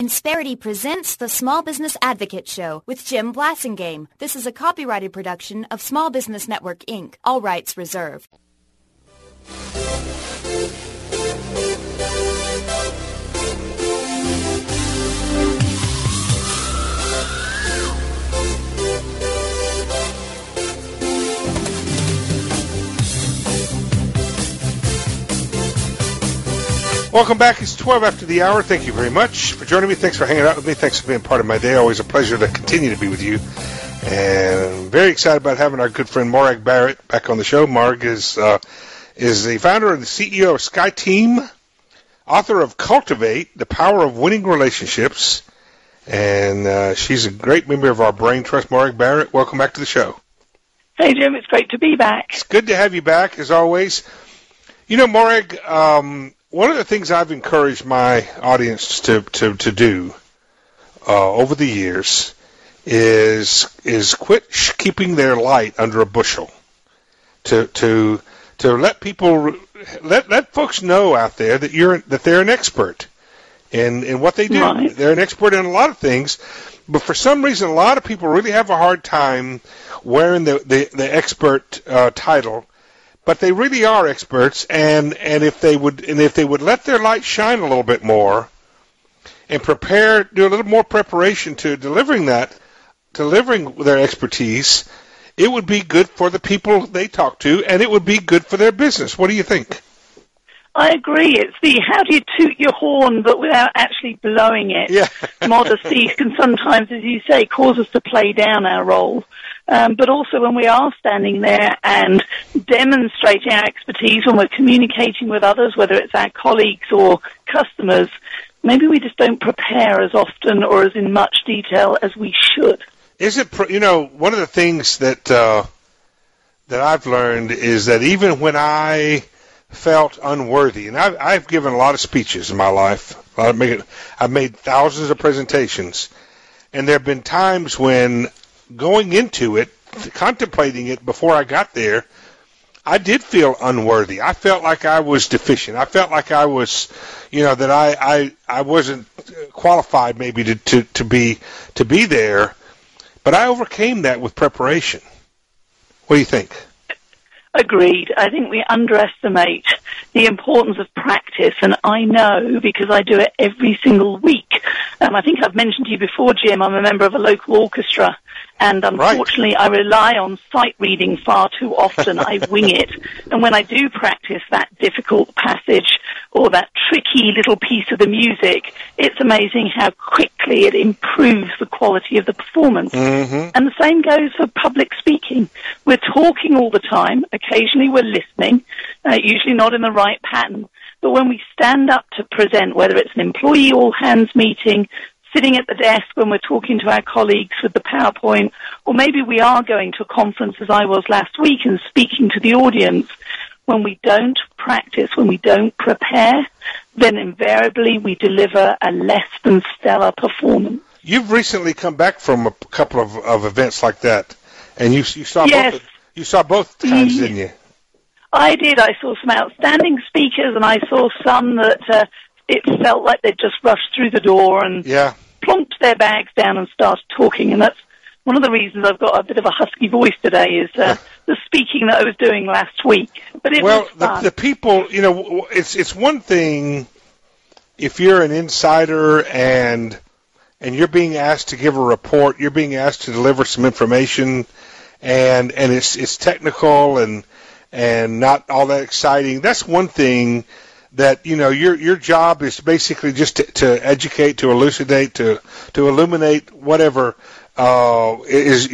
Insperity presents the Small Business Advocate Show with Jim Blasingame. This is a copyrighted production of Small Business Network, Inc., all rights reserved. Welcome back. It's 12 after the hour. Thank you very much for joining me. Thanks for hanging out with me. Thanks for being part of my day. Always a pleasure to continue to be with you. And I'm very excited about having our good friend Morag Barrett back on the show. Morag is the founder and the CEO of SkyTeam, author of Cultivate, The Power of Winning Relationships, and she's a great member of our Brain Trust. Morag Barrett, welcome back to the show. Hey, Jim. It's great to be back. It's good to have you back, as always. You know, Morag, one of the things I've encouraged my audience to do over the years is quit keeping their light under a bushel. To let people let folks know out there that they're an expert in what they do. Right. They're an expert in a lot of things, but for some reason, a lot of people really have a hard time wearing the expert title. But they really are experts, and if they would let their light shine a little bit more, and do a little more preparation to delivering their expertise, it would be good for the people they talk to, and it would be good for their business. What do you think? I agree. It's how do you toot your horn, but without actually blowing it? Yeah. Modesty can sometimes, as you say, cause us to play down our role. But also when we are standing there and demonstrating our expertise, when we're communicating with others, whether it's our colleagues or customers, maybe we just don't prepare as often or as in much detail as we should. Is it, one of the things that I've learned is that even when I felt unworthy, and I've given a lot of speeches in my life, I've made thousands of presentations, and there have been times when going into it, contemplating it before I got there, I did feel unworthy. I felt like I was deficient. I felt like I was, that I wasn't qualified maybe to be there. But I overcame that with preparation. What do you think? Agreed. I think we underestimate the importance of practice, and I know because I do it every single week. I think I've mentioned to you before, Jim, I'm a member of a local orchestra, and unfortunately I rely on sight reading far too often. I wing it, and when I do practice that difficult passage or that tricky little piece of the music, it's amazing how quickly it improves the quality of the performance. Mm-hmm. And the same goes for public speaking. We're talking all the time. Occasionally we're listening, usually not in the right pattern. But when we stand up to present, whether it's an employee all-hands meeting, sitting at the desk when we're talking to our colleagues with the PowerPoint, or maybe we are going to a conference, as I was last week, and speaking to the audience, when we don't practice, when we don't prepare, then invariably we deliver a less than stellar performance. You've recently come back from a couple of events like that, and you saw yes. You saw both times, didn't you? I did. I saw some outstanding speakers, and I saw some that it felt like they'd just rushed through the door and plonked their bags down and started talking. And that's one of the reasons I've got a bit of a husky voice today is the speaking that I was doing last week. But it was fun. The people, it's one thing if you're an insider and you're being asked to give a report, you're being asked to deliver some information, and it's technical and not all that exciting. That's one thing that, your job is basically just to educate, to elucidate, to illuminate whatever is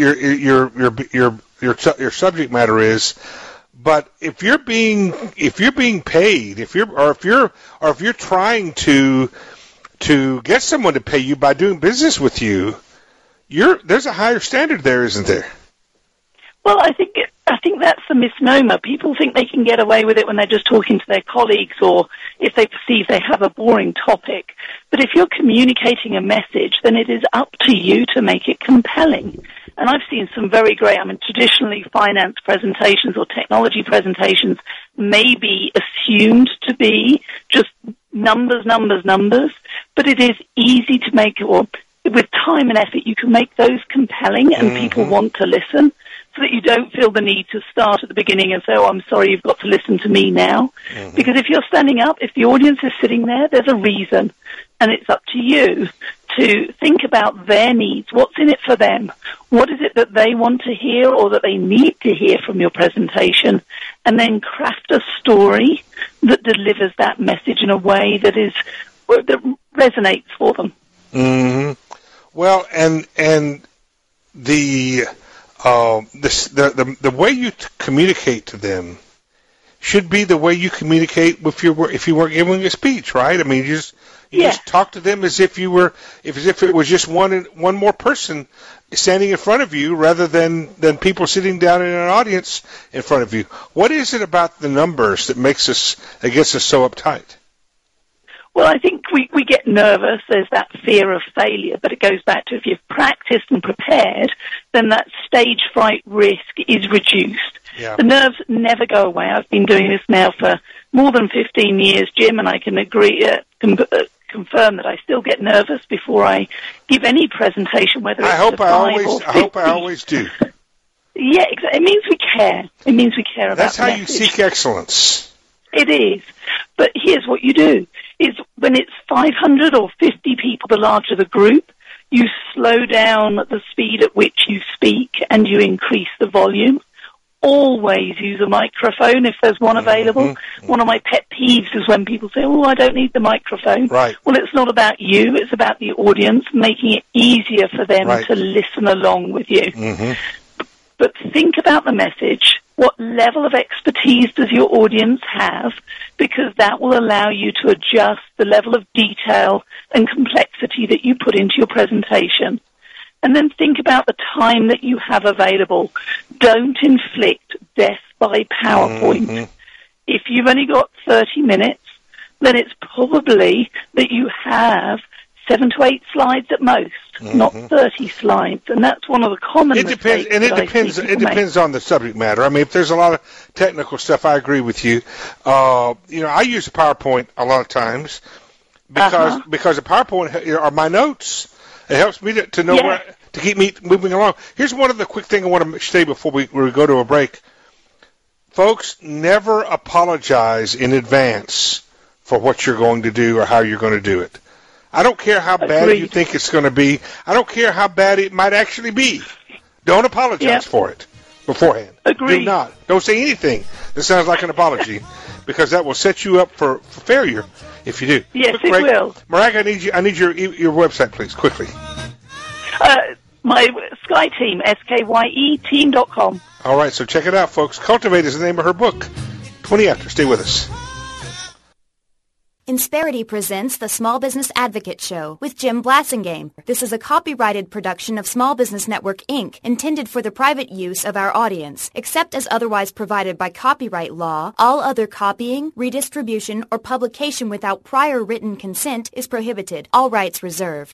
your subject matter is. But if you're being paid, if you're trying to get someone to pay you by doing business with you, there's a higher standard there, isn't there? Well, I think that's the misnomer. People think they can get away with it when they're just talking to their colleagues or if they perceive they have a boring topic. But if you're communicating a message, then it is up to you to make it compelling. And I've seen some very great, traditionally finance presentations or technology presentations may be assumed to be just numbers. but it is easy to make, or with time and effort, you can make those compelling and people want to listen, so that you don't feel the need to start at the beginning and say, oh, I'm sorry, you've got to listen to me now. Because if you're standing up, if the audience is sitting there, there's a reason. And it's up to you to think about their needs. What's in it for them? What is it that they want to hear or that they need to hear from your presentation? And then craft a story that delivers that message in a way that resonates for them. Well, and the way you communicate to them should be the way you communicate if you were giving a speech, right? I mean, you just talk to them as if it was just one more person standing in front of you, rather than people sitting down in an audience in front of you. What is it about the numbers that gets us so uptight? Well, I think we get nervous. There's that fear of failure, but it goes back to if you've practiced and prepared, then that stage fright risk is reduced. Yeah. The nerves never go away. I've been doing this now for more than 15 years, Jim, and I can confirm that I still get nervous before I give any presentation, whether it's I hope I always do. Yeah, exactly. It means we care. It means we care about That's how the you seek excellence. It is. But here's what you do. Is when it's 500 or 50 people, the larger the group, you slow down the speed at which you speak and you increase the volume. Always use a microphone if there's one available. One of my pet peeves is when people say, oh, I don't need the microphone. Right. Well, it's not about you. It's about the audience, making it easier for them to listen along with you. But think about the message. What level of expertise does your audience have? Because that will allow you to adjust the level of detail and complexity that you put into your presentation. And then think about the time that you have available. Don't inflict death by PowerPoint. If you've only got 30 minutes, then it's probably that you have 7 to 8 slides at most, not 30 slides. And that's one of the common mistakes. It depends on the subject matter. I mean, if there's a lot of technical stuff, I agree with you. I use a PowerPoint a lot of times because the PowerPoint are my notes. It helps me to know where to keep me moving along. Here's one of the quick things I want to say before we go to a break. Folks, never apologize in advance for what you're going to do or how you're going to do it. I don't care how bad you think it's going to be. I don't care how bad it might actually be. Don't apologize for it beforehand. Agreed. Do not. Don't say anything that sounds like an apology, because that will set you up for failure if you do. Yes, it will. Marag, I need your website, please, quickly. My Sky Team, SKYE team.com. All right, so check it out, folks. Cultivate is the name of her book. 20 After. Stay with us. Insperity presents the Small Business Advocate Show with Jim Blasingame. This is a copyrighted production of Small Business Network, Inc., intended for the private use of our audience. Except as otherwise provided by copyright law, all other copying, redistribution, or publication without prior written consent is prohibited. All rights reserved.